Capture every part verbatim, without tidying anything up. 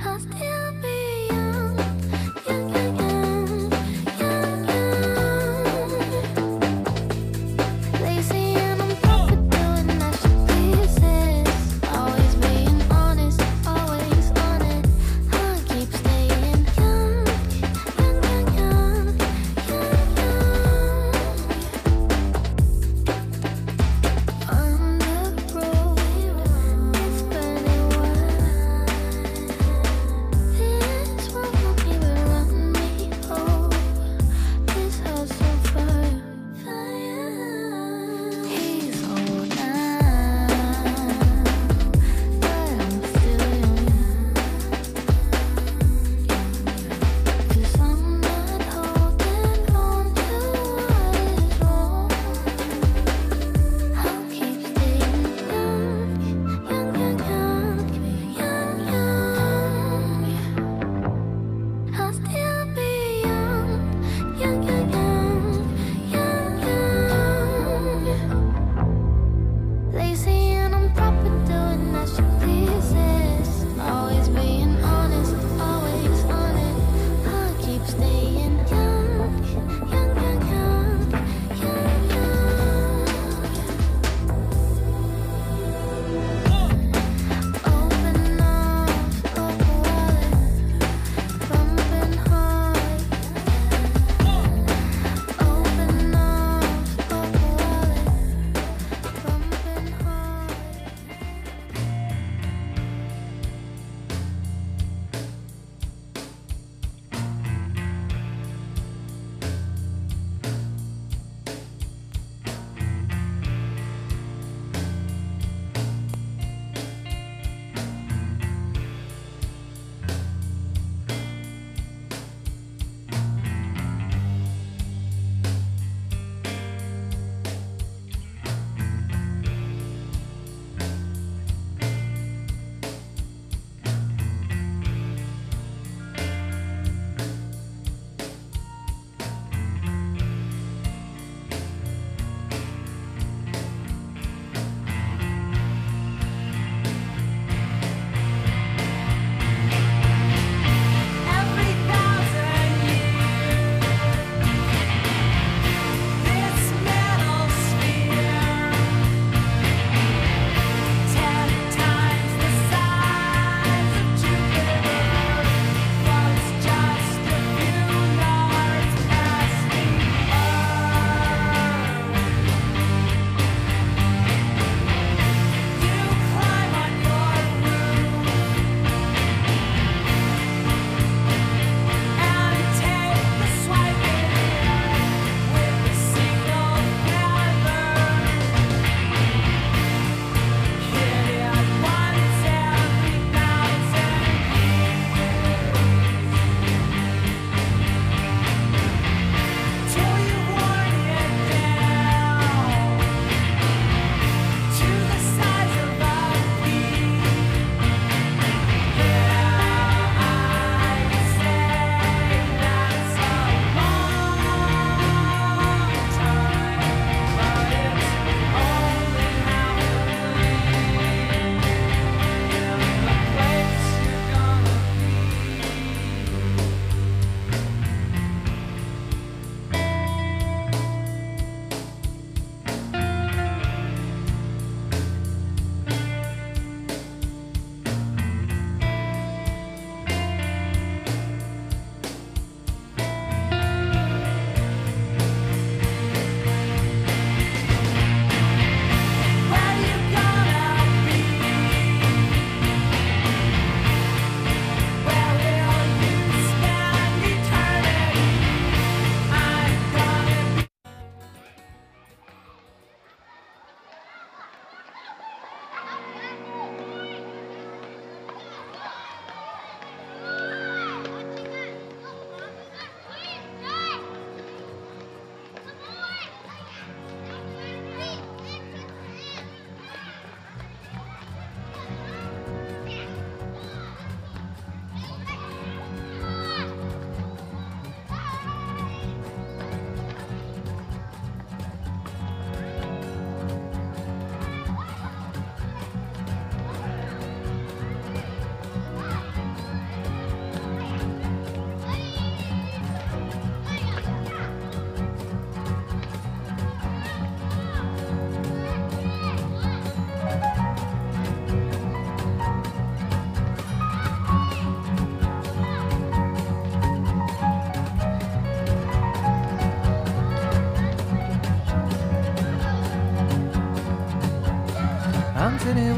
I'll still be young, young, young, young, young, young. Lazy and I'm perfect doing masterpieces. Always being honest, always on it. I keep staying young, young, young, young, young, young. On the road, it's burning wide.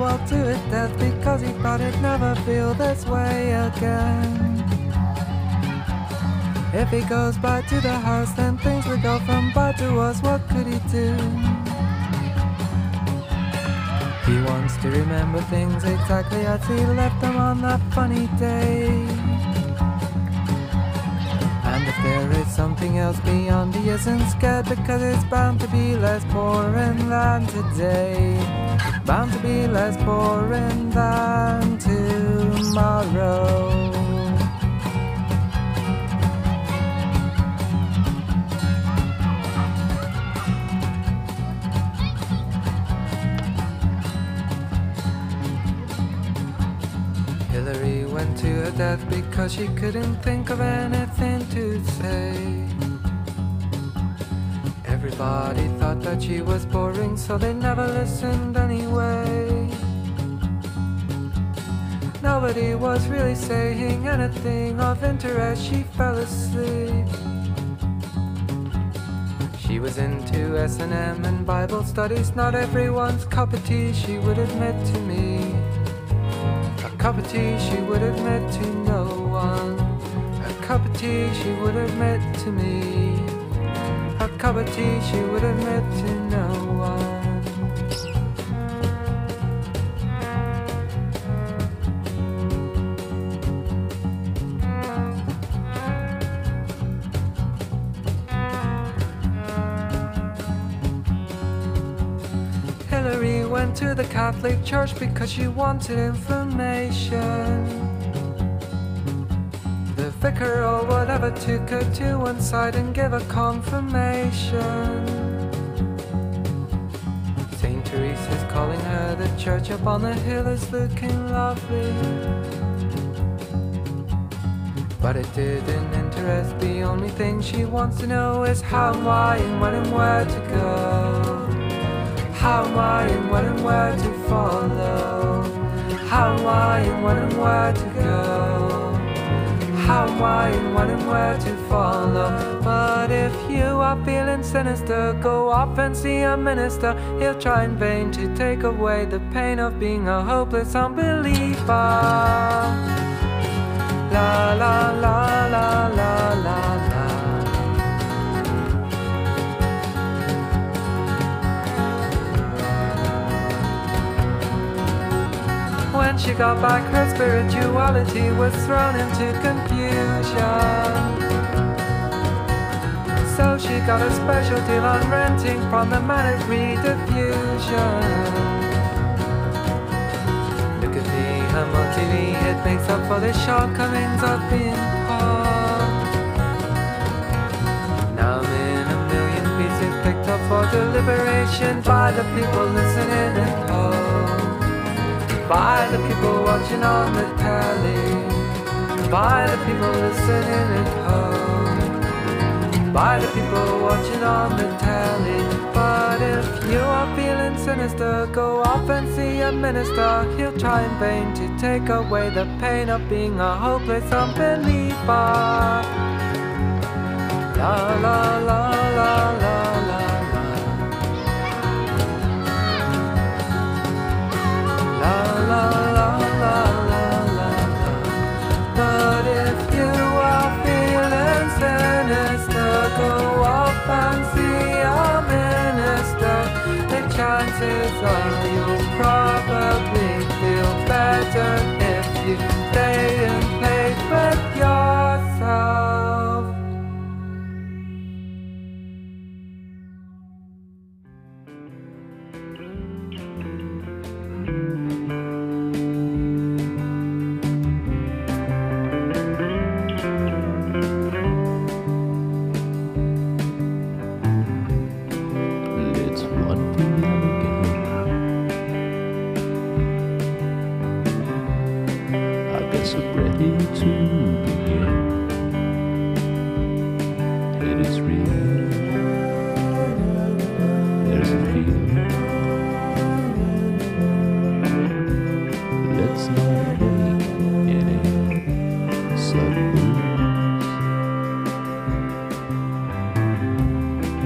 Oswald to his death because he thought he'd never feel this way again. If he goes back to the house, then things will go from bad to worse. What could he do? He wants to remember things exactly as he left them on that funny day. And if there is something else beyond, he isn't scared because it's bound to be less boring than today. Bound to be less boring than tomorrow. Hillary went to her death because she couldn't think of anything to say. Everybody thought that she was boring, so they never listened anyway. Nobody was really saying anything of interest. She fell asleep. She was into S and M and Bible studies, not everyone's cup of tea, she would admit to me. A cup of tea she would admit to no one. A cup of tea she would admit to me. A cup of tea she would admit to no one. Hillary went to the Catholic Church because she wanted information. The vicar or whatever took her to one side and gave her confirmation. Saint Teresa's calling her, the church up on the hill is looking lovely. But it didn't interest, the only thing she wants to know is how, why, and when and where to go. How, why, and when and where to follow. How, why, and when and where to go. How, why, and when and where to follow. But if you are feeling sinister, go off and see a minister. He'll try in vain to take away the pain of being a hopeless unbeliever. La la la la la la la. When she got back, her spirituality was thrown into confusion. So she got a special deal on renting from the manic rediffusion. Look at me, I'm on T V, it makes up for the shortcomings of being poor. Now I'm in a million pieces picked up for deliberation by the people listening at home. By the people watching on the telly. By the people listening at home. By the people watching on the telly. But if you are feeling sinister, go off and see a minister. He'll try in vain to take away the pain of being a hopeless unbeliever. La la la la la la. La la la la la la. But if you are feeling sinister, go off and see a minister. The chances are you'll probably feel better if you stay in place with yourself.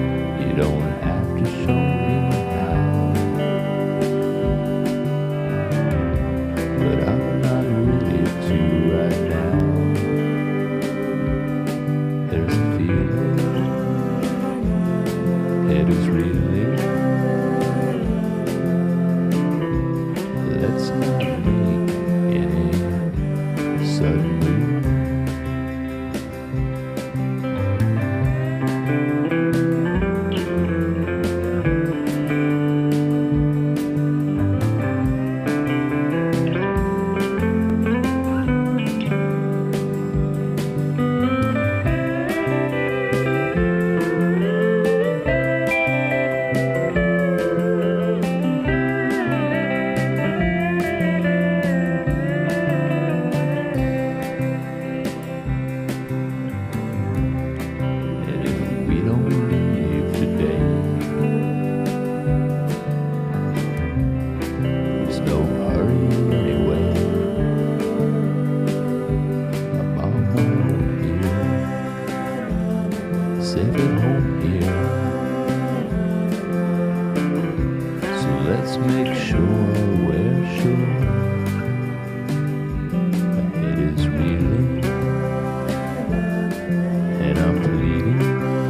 Don't have to show me how. suddenly. And if we don't leave today, there's no hurry anyway. I'm on my own here, safe at home here. So let's make sure we're sure ahead is reeling and I'm bleeding.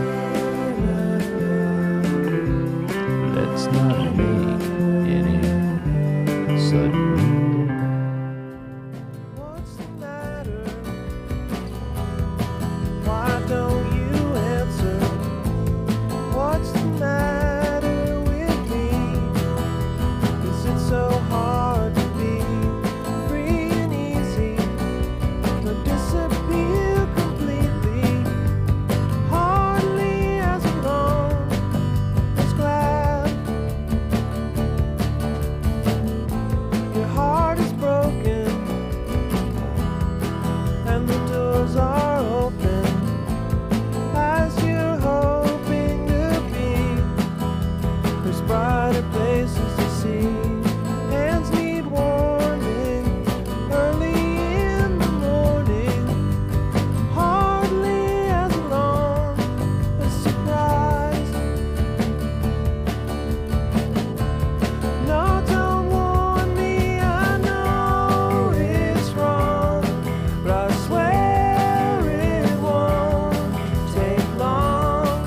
Let's not make any sudden move. What's the matter? Why don't you answer? What's the matter with me? Is it so hard to be free and easy? Or disappear completely? Hardly as long as glad. Your heart is broken and the doors are open as you're hoping to be. There's brighter places to see. Hands need warming early in the morning. Hardly as long as surprise. No, don't warn me, I know it's wrong, but I swear it won't take long.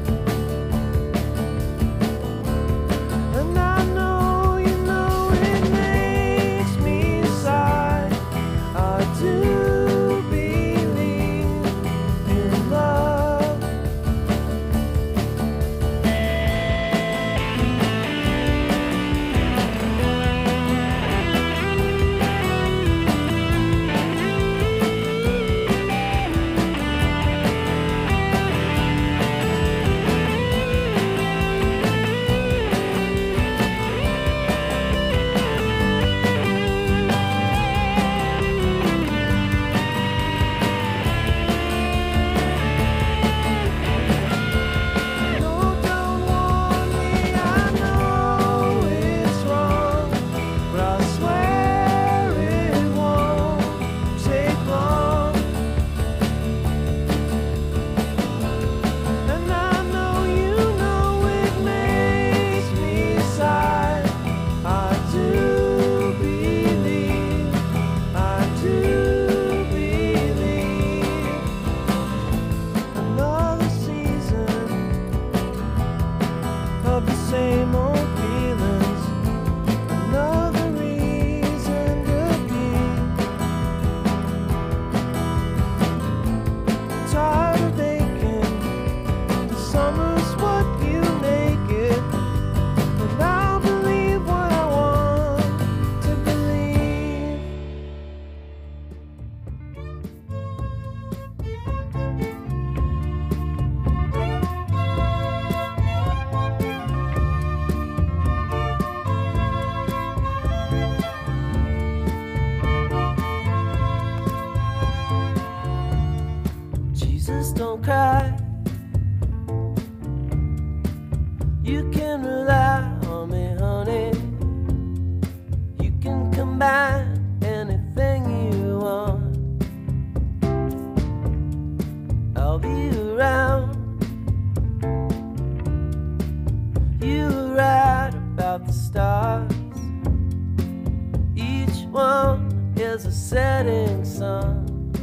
And I know you know it makes me sigh. I do believe in love. No, don't warn me, I know it's wrong, but I swear it won't take long. And I know you know it makes me sigh. I do believe, I do believe. Another season of the same old feelings. Another reason to be tired of aching. The summer's what you make it, and I'll believe what I want to believe. Jesus, don't cry. You can rely on me, honey. You can combine anything you want. I'll be around. You were right about the stars. Each one is a setting sun.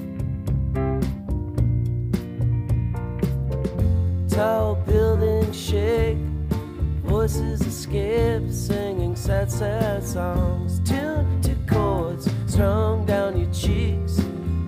Tall buildings shake, voices escape, singing sad, sad songs, tuned to chords strung down your cheeks.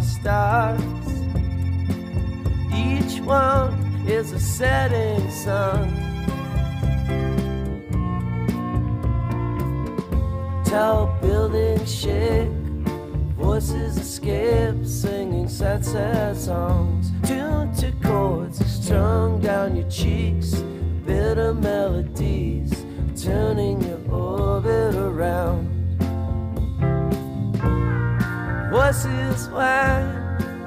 the stars. Each one is a setting sun. Tall buildings shake, voices escape, singing sad, sad songs. Tuned to chords strung down your cheeks, bitter melodies turning your orbit around. Voices whine,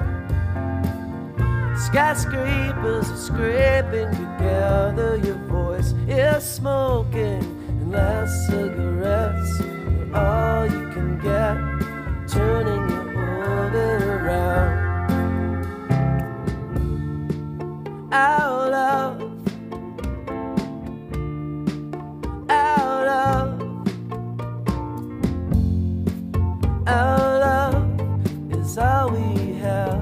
skyscrapers are scraping together. Your voice is smoking, and last cigarettes are all you can get, turning your orbit around. Out of, out of, out of is all we have.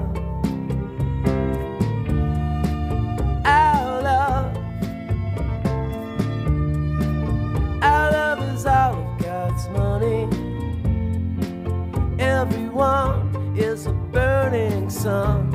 Out of, out of is all of God's money. Everyone is a burning sun.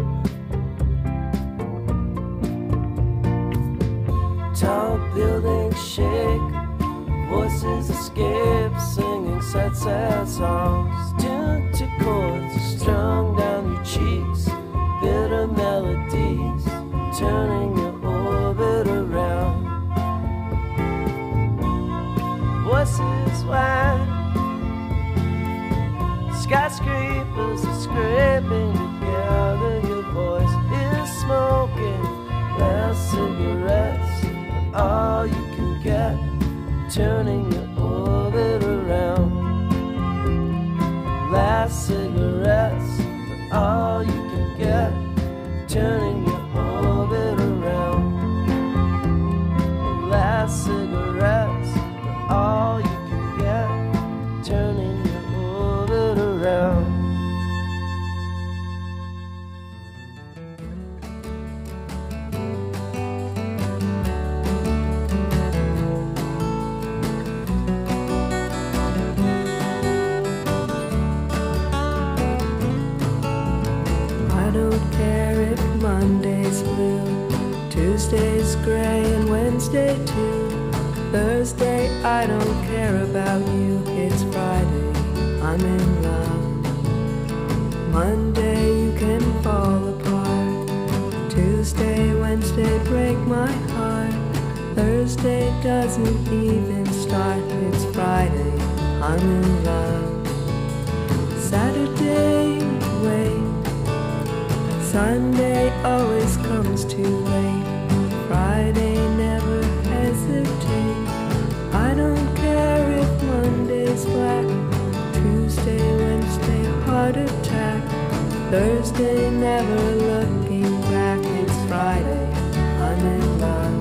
Tall buildings shake, voices escape, singing sad, sad songs. Tuned to chords strung down your cheeks, bitter melodies turning your orbit around. Voices whine, skyscrapers are scraping together. Your voice is smoking, last cigarettes are all you can get, turning your orbit around. Last cigarettes are all you can get, turning your orbit around. Last cigarettes are all you can get, turning your orbit around. I don't care if Monday's blue, Tuesday's gray, and Wednesday too. Thursday, I don't care about you. It's Friday, I'm in love. Monday, you can fall apart. Tuesday, Wednesday, break my heart. Thursday doesn't even start. It's Friday, I'm in love. Saturday, wait. Sunday always comes too late. Friday, never hesitate. I don't care if Monday's black. Tuesday, Wednesday, heart attack. Thursday, never looking back. It's Friday, I'm in love.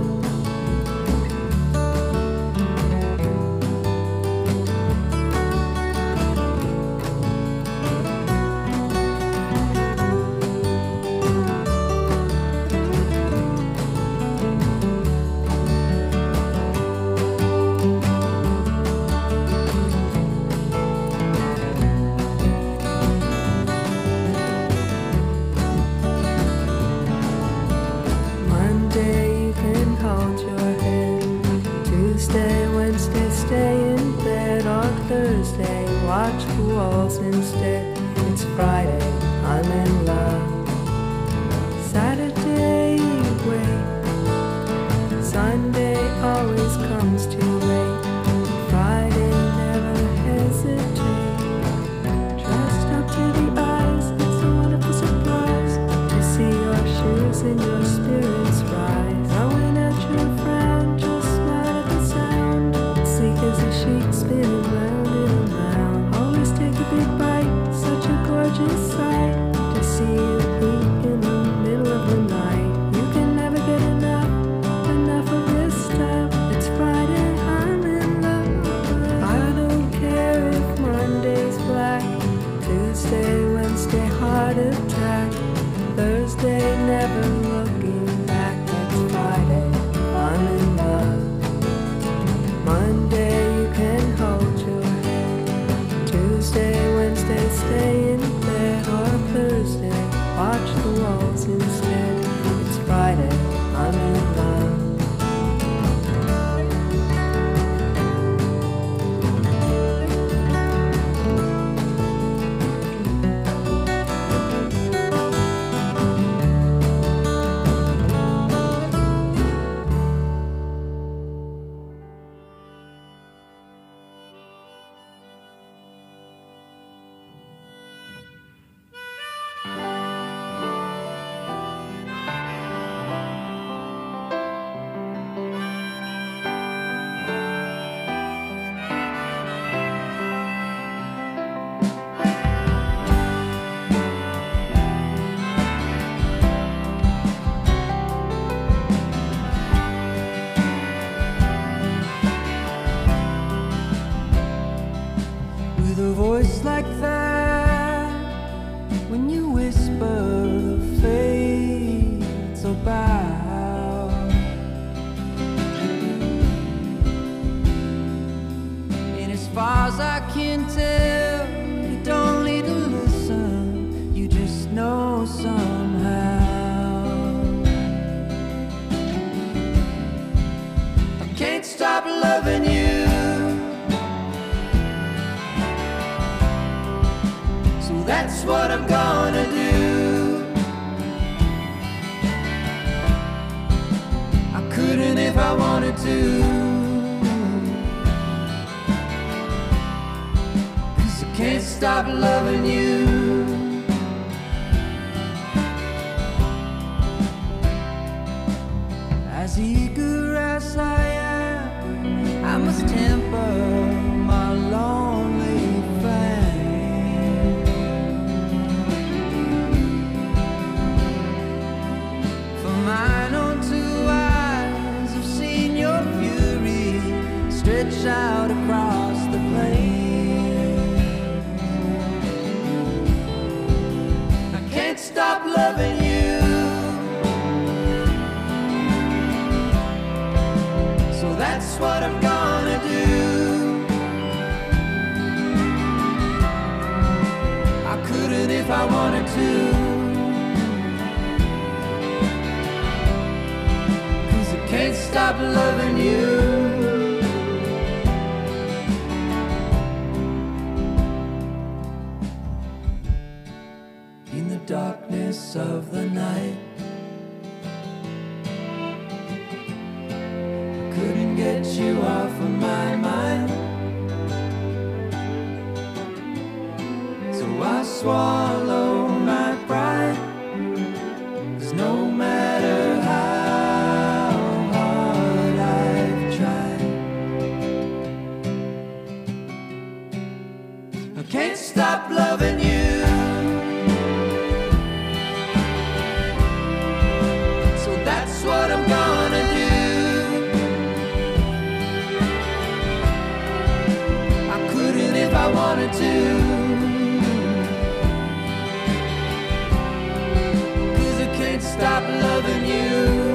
Monday, you can hold your head. Tuesday, Wednesday, stay in bed. On Thursday, watch the walls instead. It's Friday, I'm in love. Saturday, wait. Sunday always comes too late. Friday, never hesitate. Dressed up to the eyes, it's a wonderful surprise to see your shoes and your spirits rise. Throwing at your frown, just smile at the sound. Sleek as a sheet, spinning round and round. Always take a big bite, such a gorgeous sight to see you eat in the middle of the night. You can never get enough, enough of this stuff. It's Friday, I'm in love. I don't care if Monday's black. Tuesday, Wednesday, heart attack. Thursday, never look wanted to. 'Cause I can't stop loving you. As eager as I am, I must temper my lonely flame. For mine own two eyes have seen your fury stretch out across the plain. I can't stop loving you. That's what I'm gonna do. I couldn't if I wanted to. 'Cause I can't stop loving you. In the darkness of the night, couldn't get you off of my mind. So I swallow my pride. 'Cause no matter how hard I've tried, I can't stop loving you. So that's what I'm gonna do. If I wanted to. 'Cause I can't stop loving you.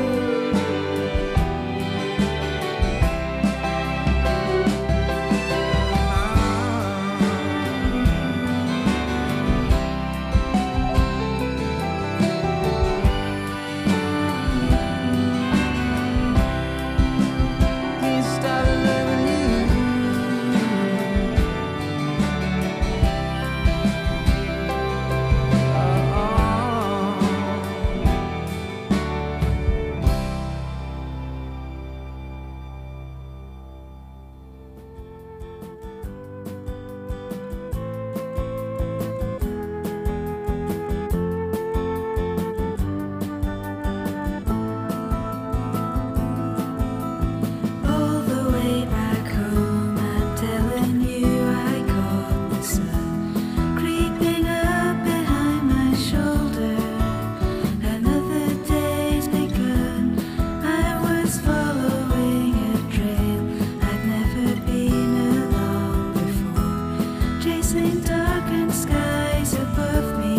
Can't stop loving you. All the way back home, I'm telling you, I caught the sun creeping up behind my shoulder. Another day's begun. I was following a trail I'd never been along before, chasing darkened skies above me,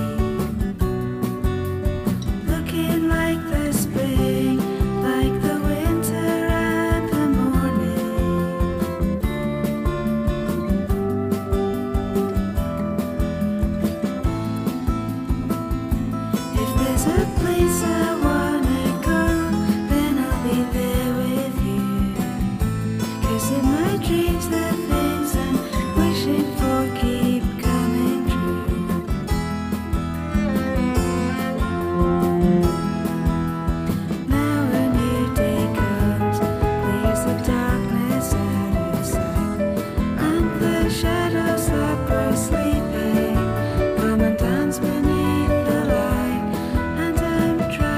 looking like the spring, like the winter and the morning. If there's a place I wanna go, then I'll be there with you. 'Cause in my dreams the things I'm wishing for keep coming true. Now a new day comes, clears the darkness out of sight, and the shadows that were sleeping come and dance beneath the light. And I'm trying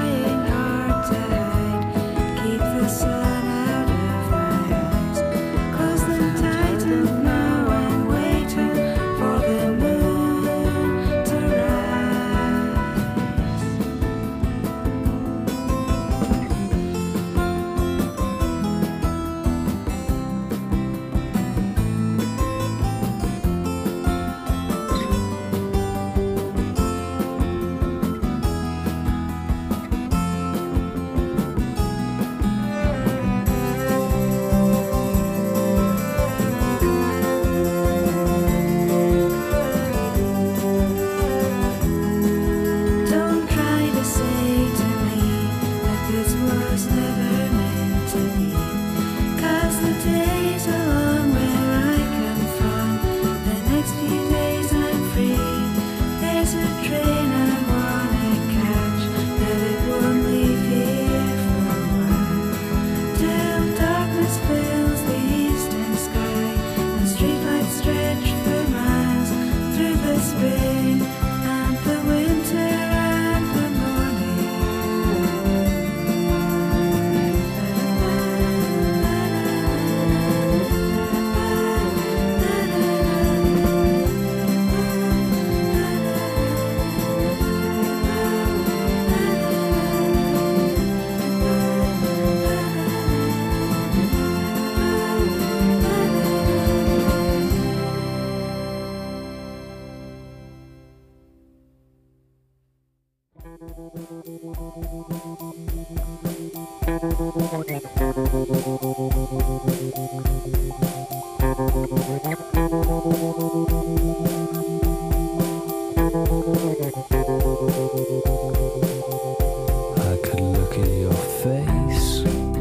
I could look at your face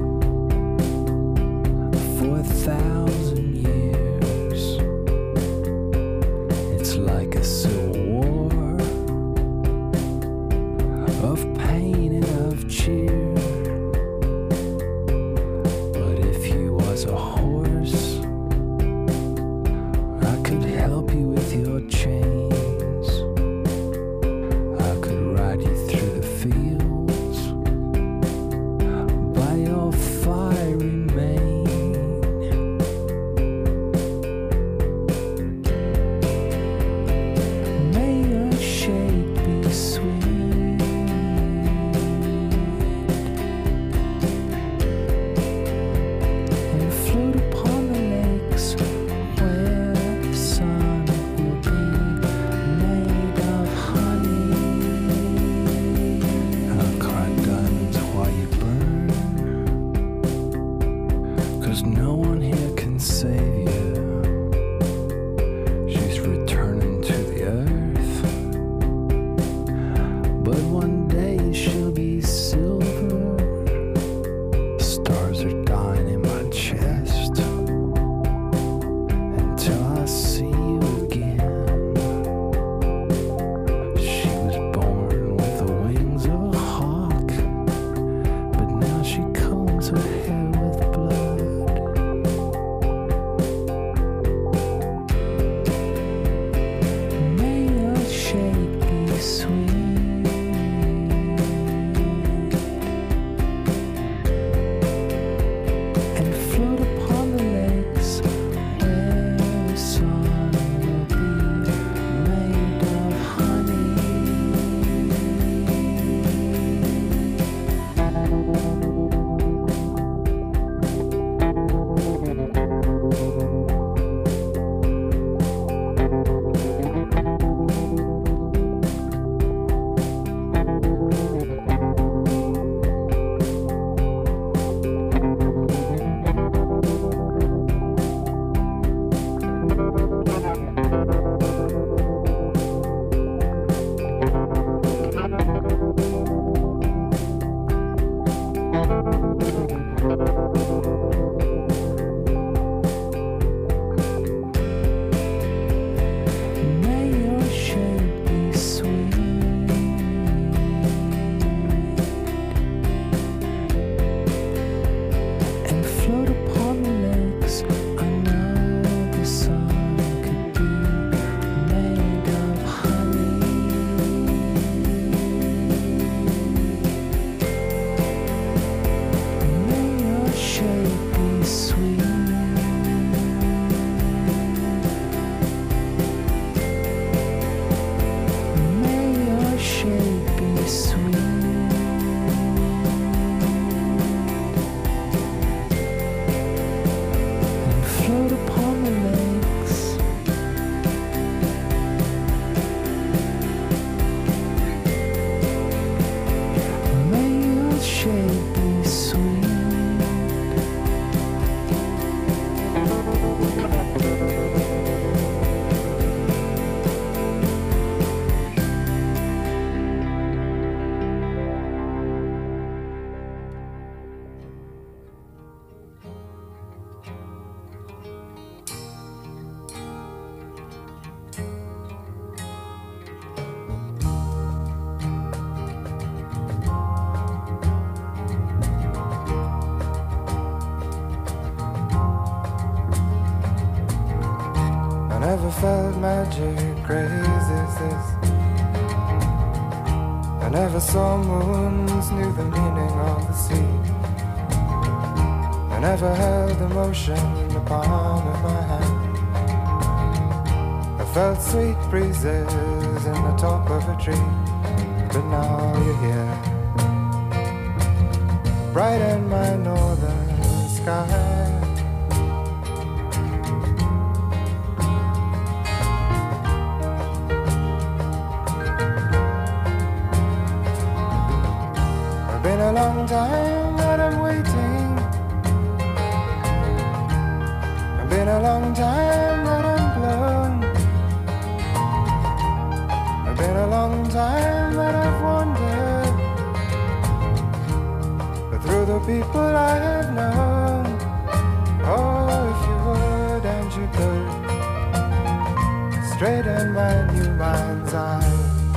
for a thousand years. It's like a civil war of pain and of cheer. But if you was a horse, I could help you with your chains. I could ride you through the fields by your fiery mane. May your shape be sweet and float upon the lakes where the sun will be made of honey. I'll cry diamonds while you burn, 'cause no one here can save you. She's returning to the earth, but one day she'll be silver. Stars are dying in my chest until I see you again. She was born with the wings of a hawk, but now she combs her hair with blood. May your shape be sweet and float upon the lakes where the sun will be made of honey. May your shape be sweet and float upon the lakes. I know the sun could be made of honey. May your shape be sweet May your shape be sweet and float upon the lakes. May your shape be sweet. I never felt magic crazy as this. I never saw moons, knew the meaning of the sea. I never held emotion in the palm of my hand. I felt sweet breezes in the top of a tree, but now you're here, bright in my northern sky. long time that I'm waiting. It's been a long time that I'm blown. It's been a long time that I've wandered, but through the people I have known. Oh, if you would and you could straighten my new mind's eye.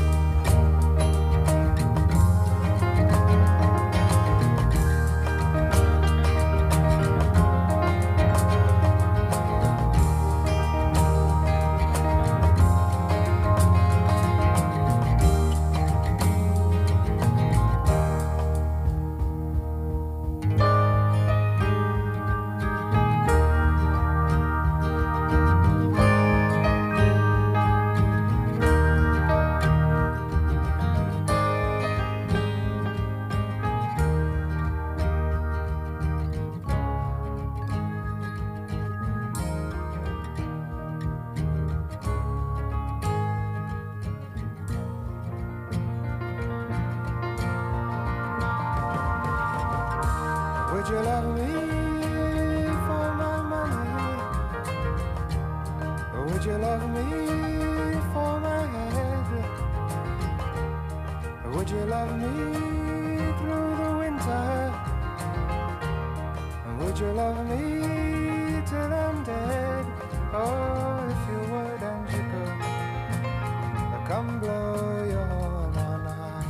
Would you love me for my money? Or would you love me for my head? Or would you love me through the winter? And would you love me till I'm dead? Oh, if you would and you could, come blow your horn on high.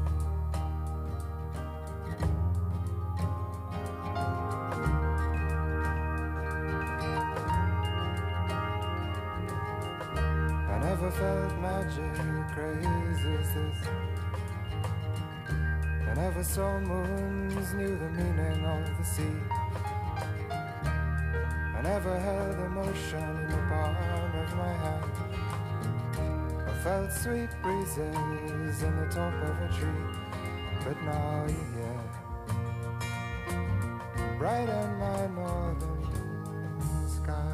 I never felt magic crazy as this. I never saw moons, knew the meaning of the sea. I never held emotion in the palm of my hand. I felt sweet breezes in the top of a tree. But now you're here, bright in my northern sky.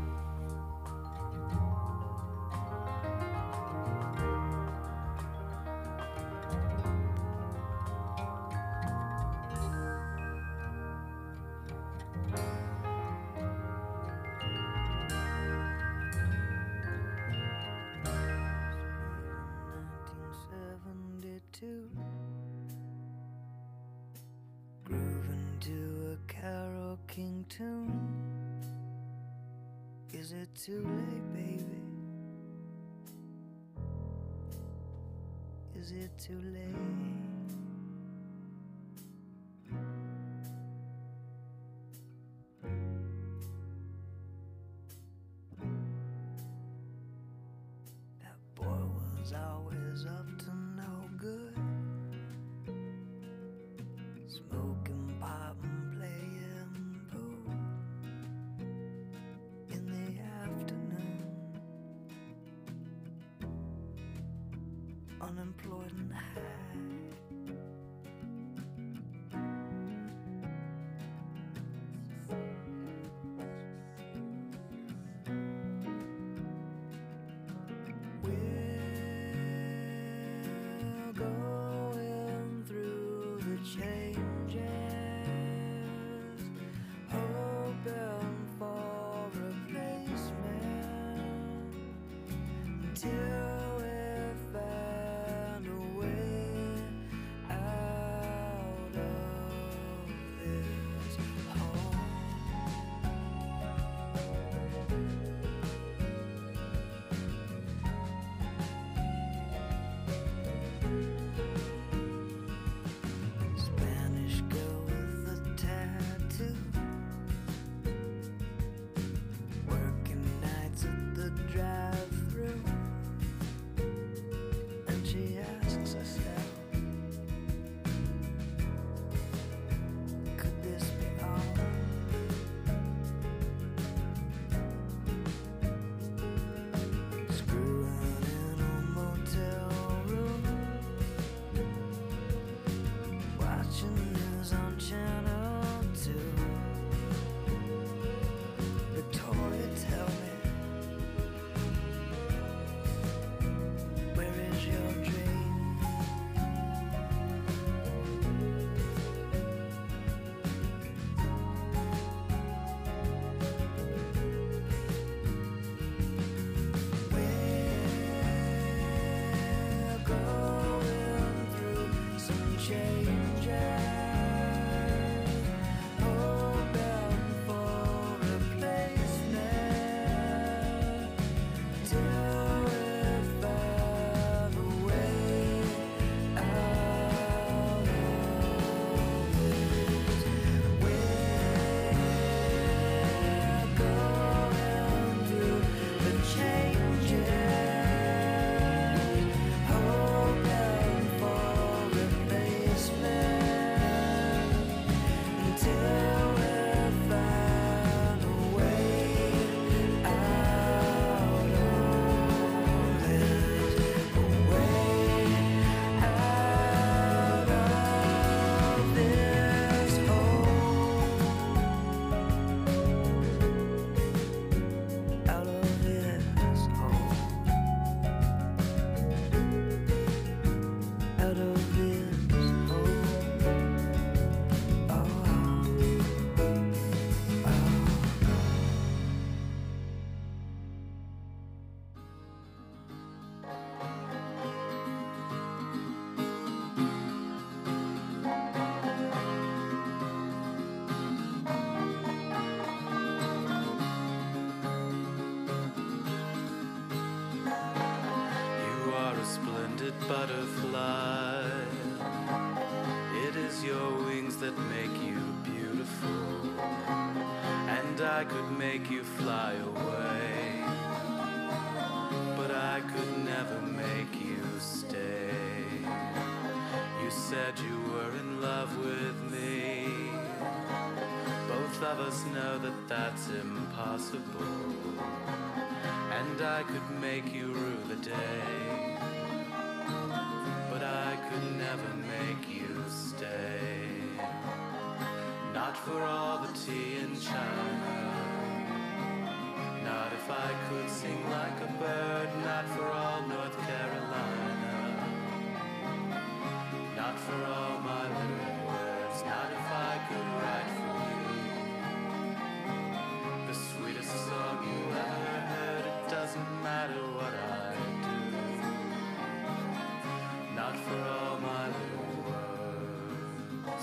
Grooving to a Carole King tune. Is it too late, baby? Is it too late? That boy was always up to no good. Smoking pot and playing pool in the afternoon. Unemployed and high. We're going through the changes, hoping for replacement until we find a way out of this hole. Spanish girl with a tattoo, working nights at the drive-thru. butterfly. It is your wings that make you beautiful, and I could make you fly away, but I could never make you stay. You said you were in love with me. Both of us know that that's impossible, and I could make you rue the day, but I could never make you stay. Not for all the tea in China, not if I could sing like a bird, not for all North Carolina, not for all my little words, not if I could write for you the sweetest song you ever heard. It doesn't matter what I do, not for all my little words.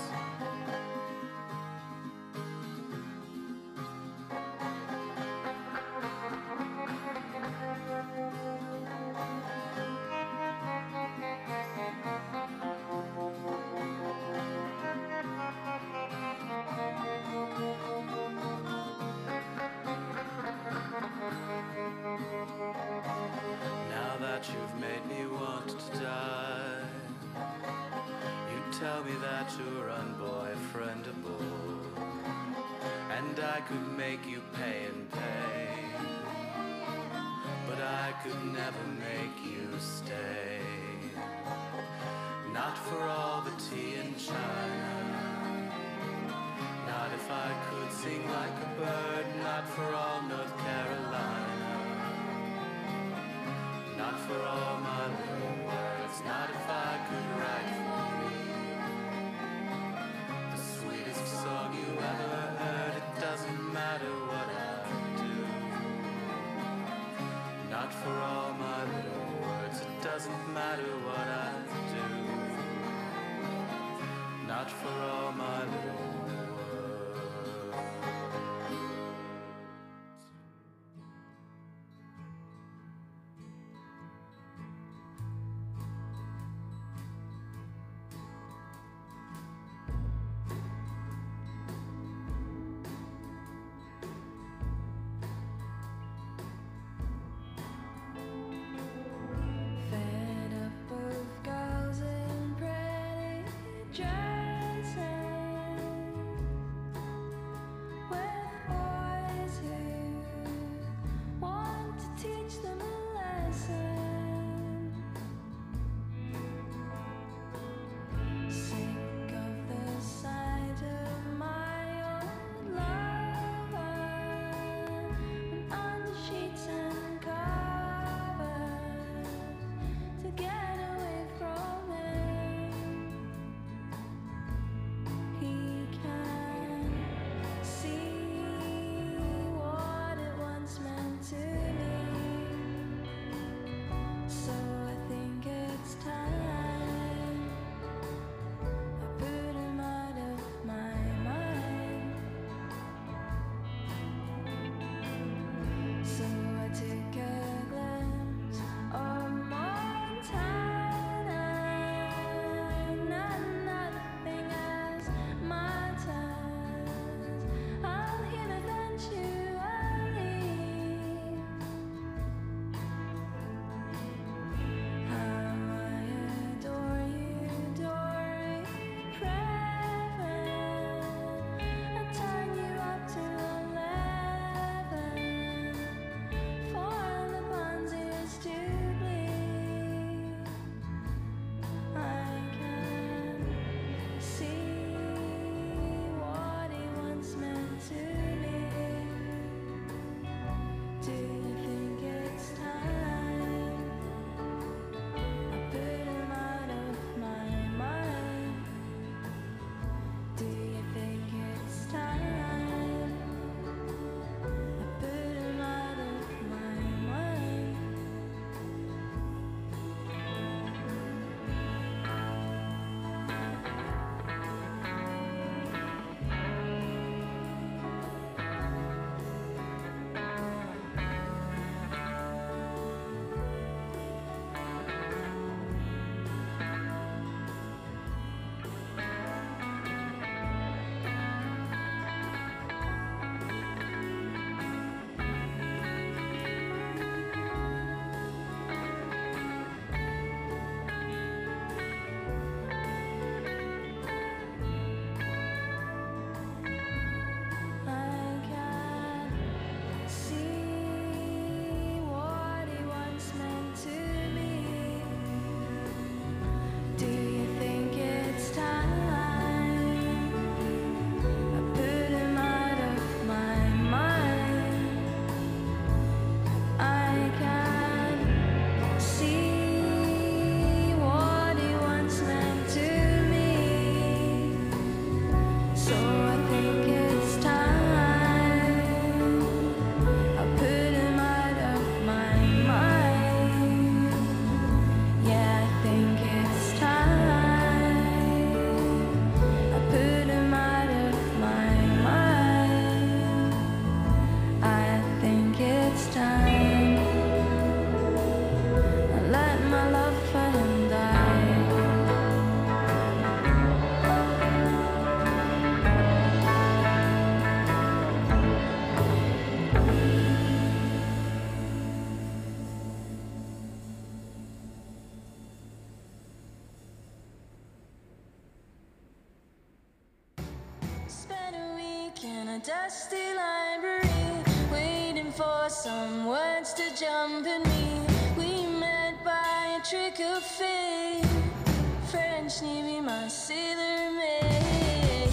Now that you've made me want to die, you tell me that you're unboyfriendable, and I could make you pay and pay, but I could never make you stay. Not for all the tea in China, not if I could sing like a bird, not for all North Carolina, not for all my little words, not if I could write for you the sweetest song you ever heard. It doesn't matter what I do, not for all my little words. It doesn't matter what I do, not for all my little words. Fed up of girls in pretty dresses. dusty library, waiting for some words to jump in me. We met by a trick of fate. French Navy, my sailor maid.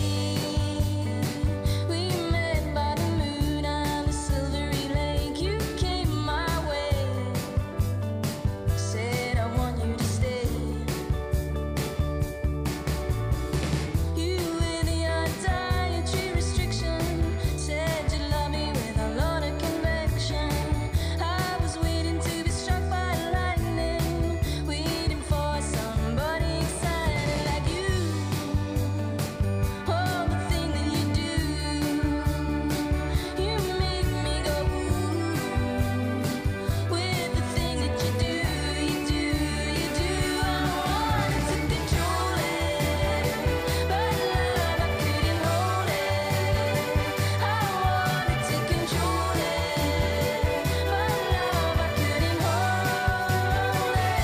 We met by the moon and the silvery lake. You came my way, said I want you to stay. You with your dietary restriction said you love me with a lot of conviction. I was waiting to be struck by lightning, waiting for somebody excited like you. Oh, the thing that you do, you make me go ooh. With the thing that you do, you do, you do. I wanted to control it, but love, I couldn't hold it. I wanted to control it, but love, I couldn't hold it.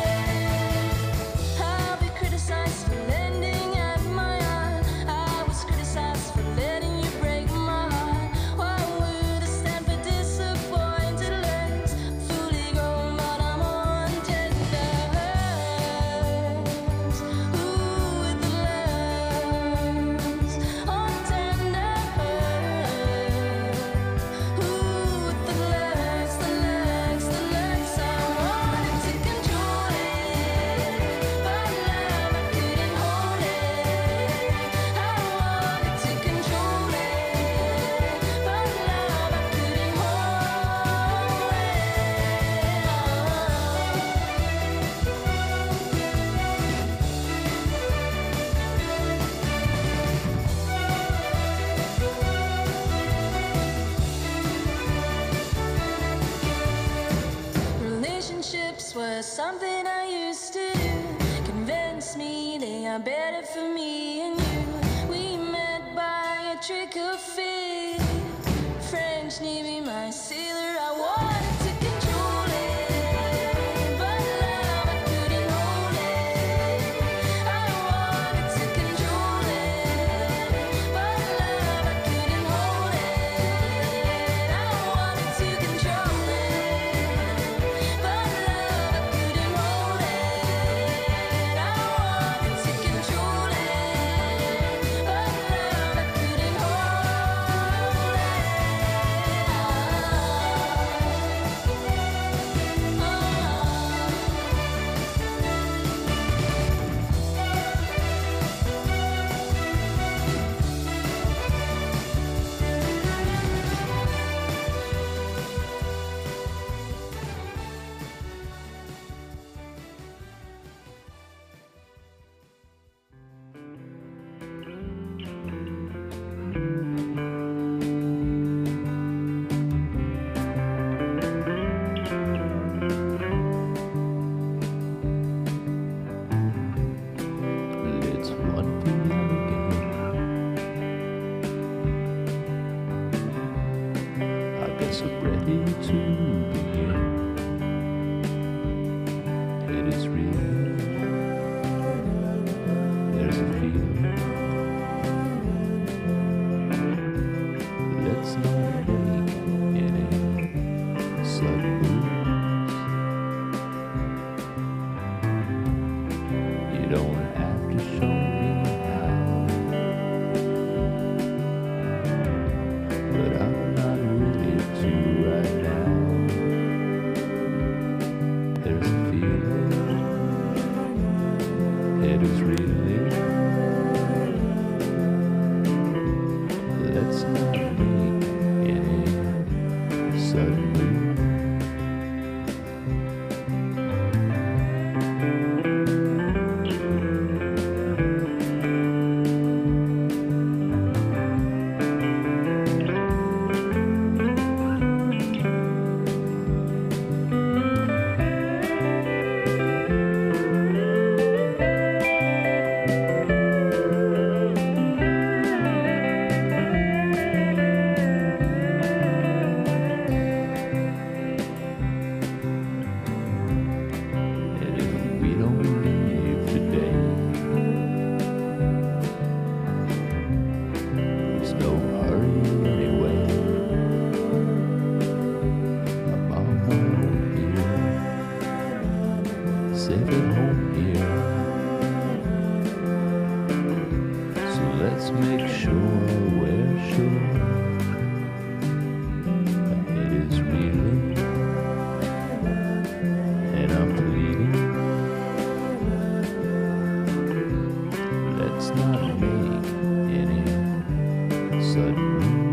I'll be criticized for lending at my heart. I was criticized for letting you break my heart. Why would I stand for disappointed legs? Fully grown, but I'm on tender hooks. Ooh, with the legs, on tender hooks. Ooh, with the legs, the legs, the legs. I wanted to control it, but love, I couldn't hold it. I wanted to control it, but love, I couldn't Relationships were something I used to do. Convince me they are better for me and you. We met by a trick of fate. French Navy, my sailor, I wanted to control it, but love, I couldn't hold it. I wanted to control it, but love, I couldn't hold it. I wanted to control it, but love, I couldn't hold it. I wanted to control it, but love, I couldn't Let's run for the alligator. I guess I'm ready to begin. It is real. There's a feeling Let's make sure we're sure my head is reeling and I'm bleeding. Let's not make any sudden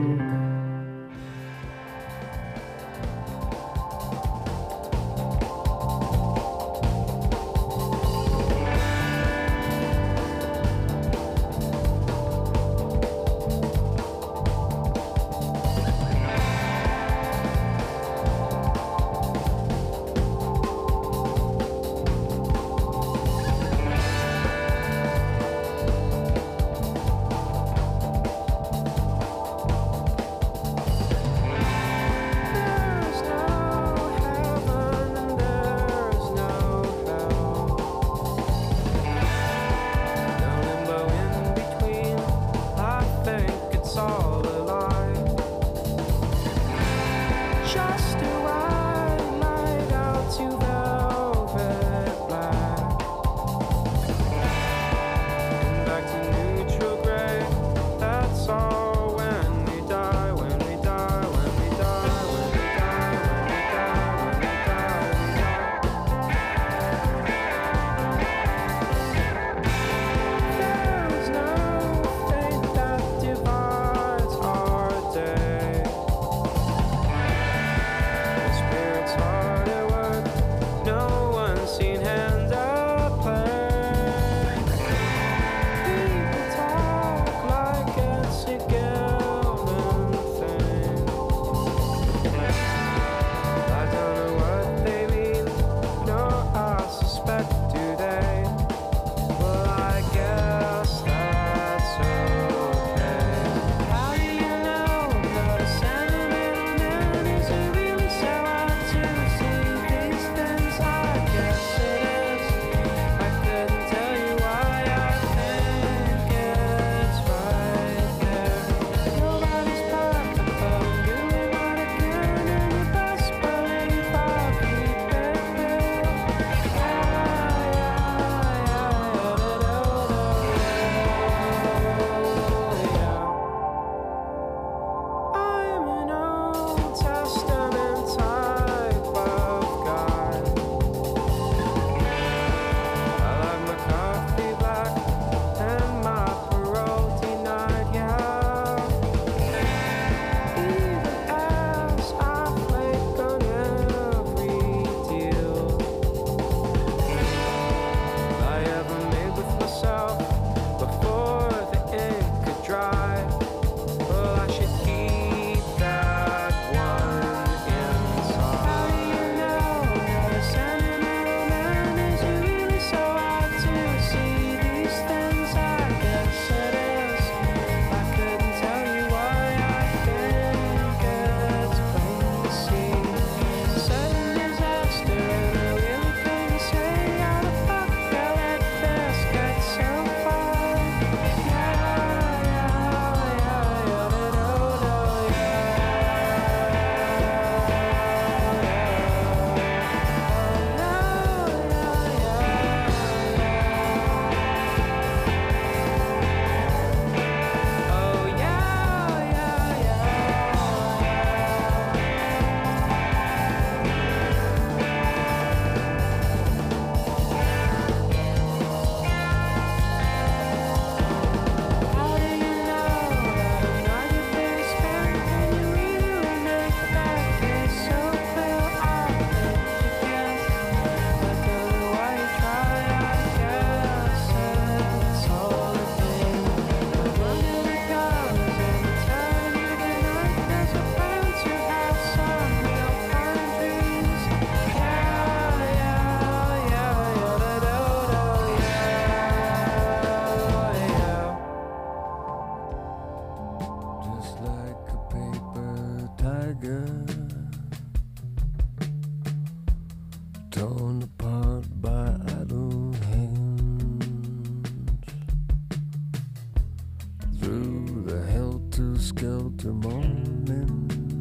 skelter morning.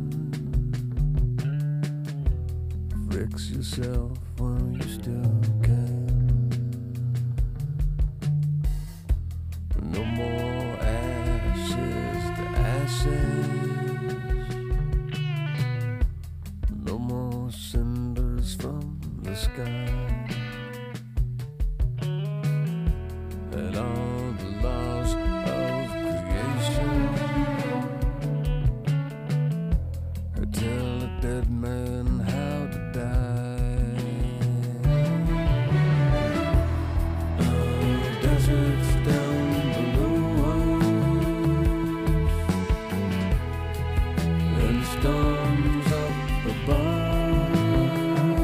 Fix yourself when you still can. No more ass. says no more cinders from the sky, and all the laws of creation tell a dead man how to die. Oh, deserts down below us and storms up above,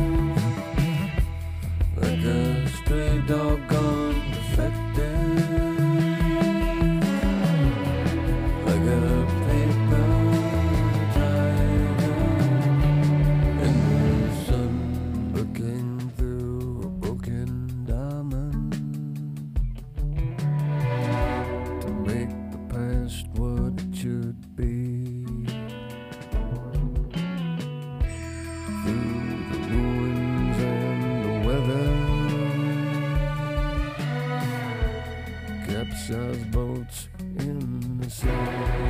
like a stray dog gone defective, like a paper tiger in the sun, looking through a broken diamond to make the past what it should be. Through the ruins and the weather, capsized boats in the sea.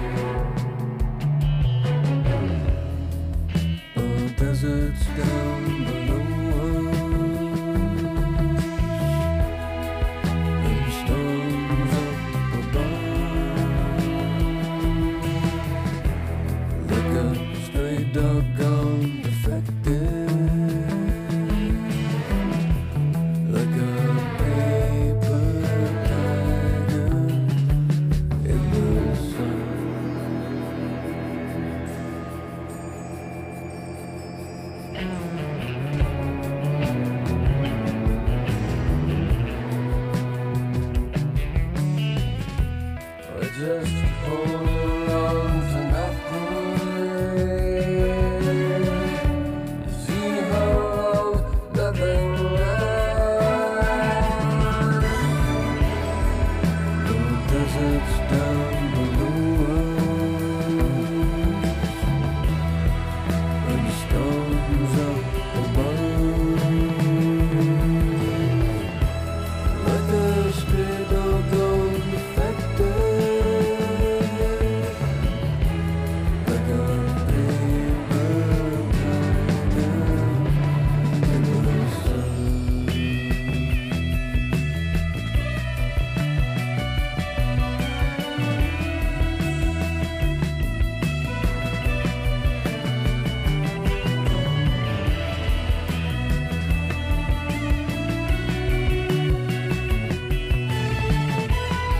Oh, deserts down below us and storms up above, like a stray dog gone defective, like a paper tiger in the sun. I just hold on to nothing. See how long nothing lasts. The desert's down